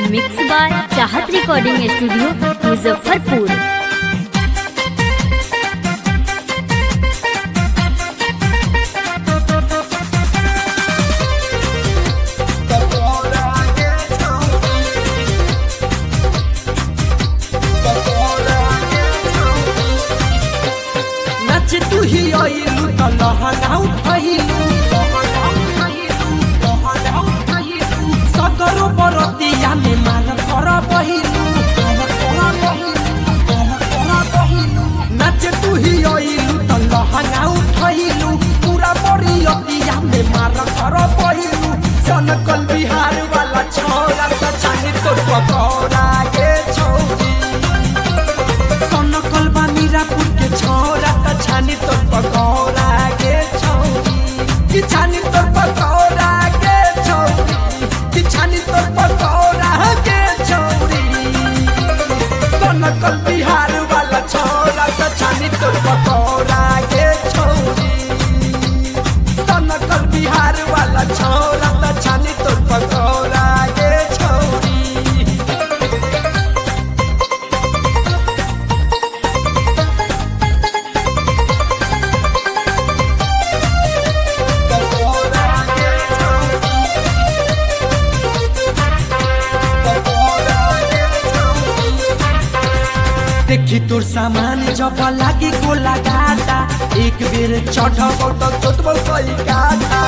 Mix by Chahat recording studio Muzaffarpur. तू ही आइलू त लहंगा उठाइलू सगरो बरतिया में मार कर बहिलू नाचे तू ही आइलू त लहंगा उठाइलू पूरा बरियतिया में मार कर बहिलू सनकल बिहार वाला छोरा त चाहे तोर पकौड़ा के छौरी सनकल बा मीरापुर के छोरा त छानी तोर पकौड़ा के छौरी कि छानी तोर पकौड़ा के छौरी कि छानी तोर पकौड़ा के छौरी सनकल बिहार वाला छोरा त छानी तोर पकौड़ा के छौरी सनकल बिहार वाला छोरा त छानी तोर पकौड़ा के छौरी देखी तोर सामान जब लागी को लगाता एक बेर चढ़बो तो जोतबो कई काटा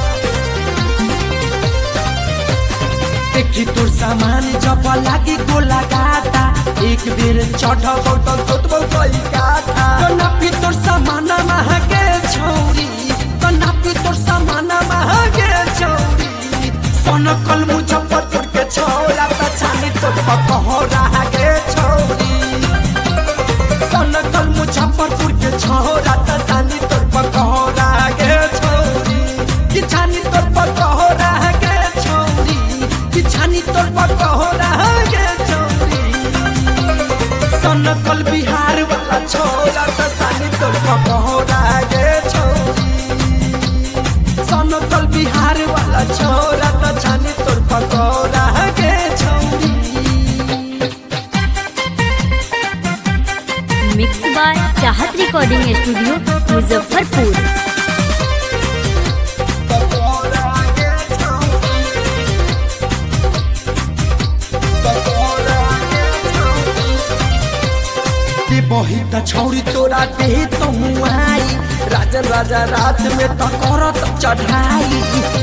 देखी तोर सामान जब लागी को लगाता एक बेर चढ़बो तो जोतबो कई काटा तो नापी तोर सामान महके छौरी तो नापी तोर सामान महके छौरी सनकल मुजफ्फरपुर के छोरा त छानी तोर पकौड़ा के छौरी सनकल मुजफ्फरपुर के छोरा त छानी तोर पकौड़ा के छौरी कि छानी तोर पकौड़ा के छौरी कि छानी तोर पकौड़ा के छौरी सनकल बिहार वाला छोरा त छानी तोर पकौड़ा के छौरी सनकल बिहार वाला छोरा त छानी तोर पकौड़ा के छौरी mix by Chahat recording studio Muzaffarpur. बही त छौरी तोरा दे तो मुआई राजन राजा रात में त करत चढ़ाई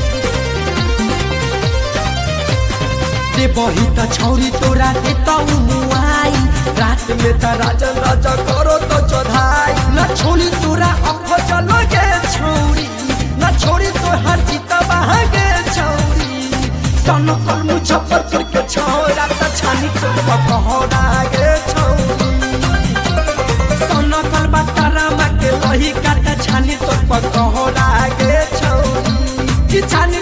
दे बही त छौरी तोरा दे तो मुआई रात में त राजन राजा करो तो चढ़ाई न छोड़ी तोरा अफ चलो गे छौरी न छोड़ी तो हर जीता बहागे छौरी सनकल मुजफ्फरपुर के छोरा त छानी तोर पकौड़ा गे छौरी सनकल बातारा के लही काटा छानी तोर पकौड़ा के छौरी कि छानी